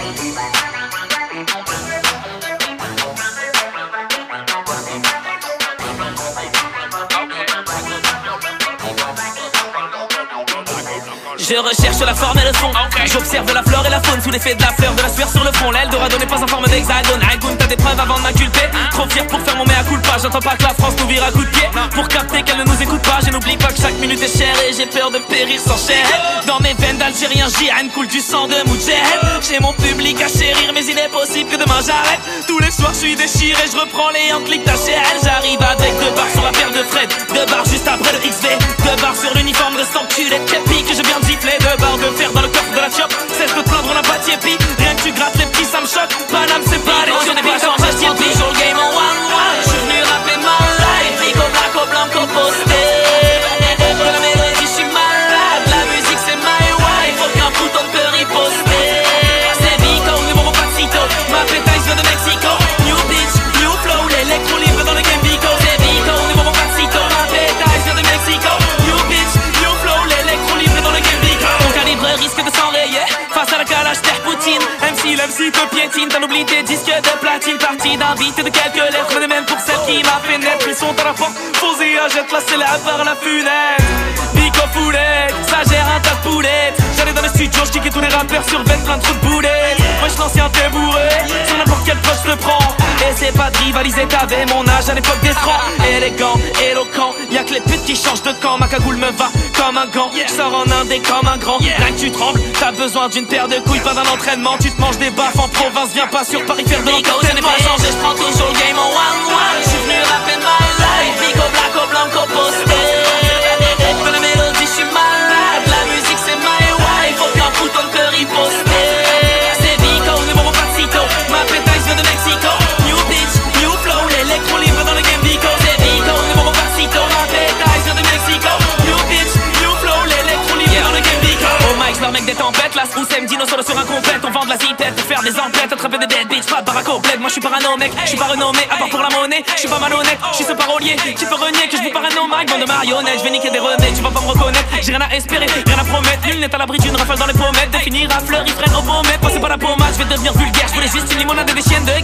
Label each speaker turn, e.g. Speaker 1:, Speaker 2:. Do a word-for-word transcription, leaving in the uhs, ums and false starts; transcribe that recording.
Speaker 1: Je recherche la forme et le fond. Okay. J'observe la flore et la faune sous l'effet de la fleur, de la sueur sur le front. L'Eldorado n'est pas en forme d'hexagone. Agoun, t'as des preuves avant de m'inculper. Trop fier pour faire mon mea culpa. J'entends pas que la France nous vire à coups de pied. Pour capter qu'elle ne nous écoute pas. Je n'oublie pas que chaque minute est chère et j'ai peur de périr sans chair. Dans mes veines d'Algérien, Jihan coule du sang de Moudjahid. J'ai mon public à chérir, mais il est possible que demain j'arrête. Tous les soirs je suis déchiré, je reprends les Yanklick d'H L. J'arrive avec deux barres sur la paire de Fred, deux barres juste après le X V, deux barres sur l'uniforme de cet enculé de képi que je viens de gifler, deux barres de fer dans le coffre de la chop. Cesse de te plaindre, on n'a pas de tiépi. Rien que tu grattes les petits, ça me choque. Paname c'est pas les je n'ai pas changé, je tiens toujours le game en one one. Je suis venu rapper ma life, Vigo Blanco Blanco posté. De la mélodie je suis malade, la musique c'est my wife. Aucun bouton ne peut riposter. C'est Vico, nouveau Papacito. Ma pétaille vient de Mexico. New bitch, new flow, l'électro libre dans le game Vico. C'est Vico, nouveau Papacito. Ma pétaille vient de Mexico. New bitch, new flow, l'électro libre dans le game Vico. Ton calibre risque de s'enrayer face à la calage terre Poutine. M C, l'M C te piétine, t'en oublies tes disques de platine. Parti d'un beat et de quelques lettres, mais même pour celle qui m'a fait naître. Ils sont à la porte, posés à jette la célèbre par la fenêtre. Vico foulette, ça gère un tas de poulettes. J'allais dans les studios, j'kickais tous les rappeurs sur vingt, plein de trous de boulettes. Moi j'lanciens t'es bourré, sur n'importe quel poste je te prends. Et c'est pas de rivaliser, t'avais mon âge à l'époque des francs. Élégant, éloquent, y'a que les putes qui changent de camp. Ma cagoule me va comme un gant, j'sors en indé comme un grand. Rien que tu trembles, t'as besoin d'une paire de couilles, pas d'un entraînement. Tu te manges des baffes en province, viens pas sur Paris faire de l'entraînement. Je n'ai pas changé, j'prends toujours le game en one one. J'suis venu rapper ma life, Vigo Blanco Blanco posté. De la mélodie j'suis malade, la musique c'est my wife. Aucun bouton ne peut riposter. C'est Vico, numéro Papacito. Ma pétaille vient de Mexico. New bitch, new flow, l'électro libre dans le game Vico. C'est Vico, numéro Papacito. Ma pétaille vient de Mexico. New bitch, new flow, l'électro libre dans le game Vico. Oh Mike, j'leur mec des tempêtes, là où c'est Dino solo sur un compète. On vend de la zipette pour faire des emplettes, attraper des dead bitch, pas de baraco bled. Moi j'suis parano mec, j'suis pas renommé, à part pour la monnaie. J'suis pas malhonnête, j'suis ce parolier qui peut renier que j'vous parano Mike, bande de marionnettes. J'vais niquer des remèdes, tu vas pas me reconnaître. J'ai rien à espérer, rien à promettre. Nul n'est à l'abri d'une rafale dans les pommettes. De finir à fleur, il freine au pommettes. Moi c'est pas la pommade, j'vais devenir vulgaire. J'voulais juste une limonade et des chiennes de